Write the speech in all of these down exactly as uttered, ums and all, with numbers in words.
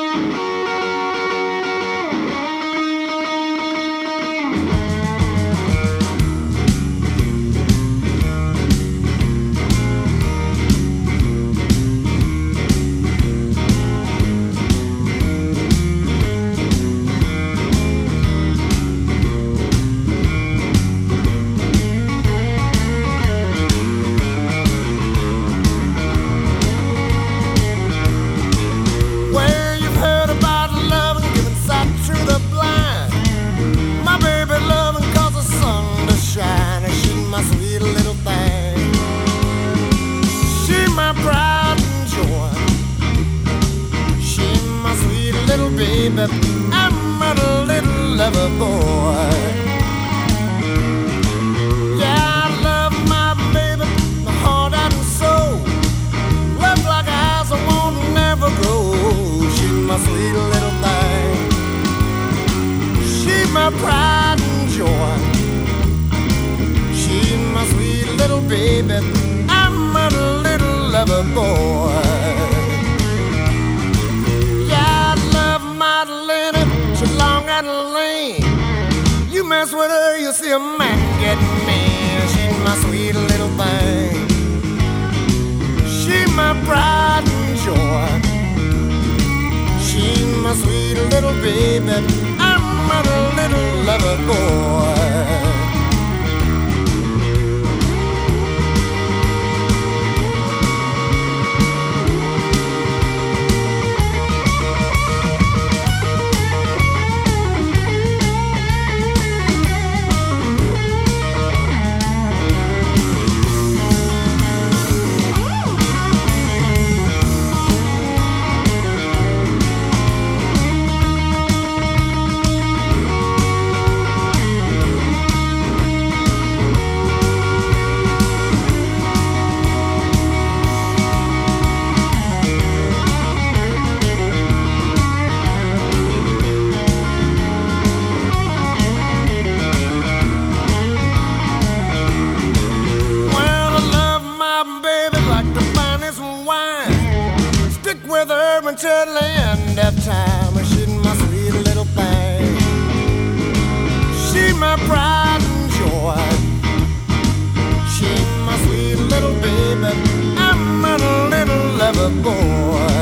I'm a little lover boy. Yeah, I love my baby, my heart and soul. Love like eyes I won't never grow. She's my sweet little thing. She's my pride and joy. She's my sweet little baby. I'm a little lover boy. Long and lean. You mess with her, you'll see a man get me. She's my sweet little thing. She's my pride and joy. She's my sweet little baby. I'm a little lover boy. Until the end of time, she's my sweet little thing. She's my pride and joy. She's my sweet little baby. I'm a little lover boy.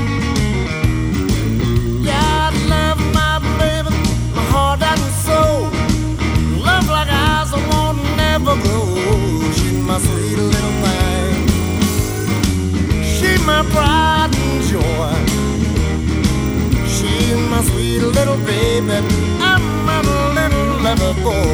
Yeah, I love my baby, my heart and soul. Love like eyes I won't never grow. She's my sweet little thing. She's my pride and joy. She's my sweet little baby. I'm a little lover boy.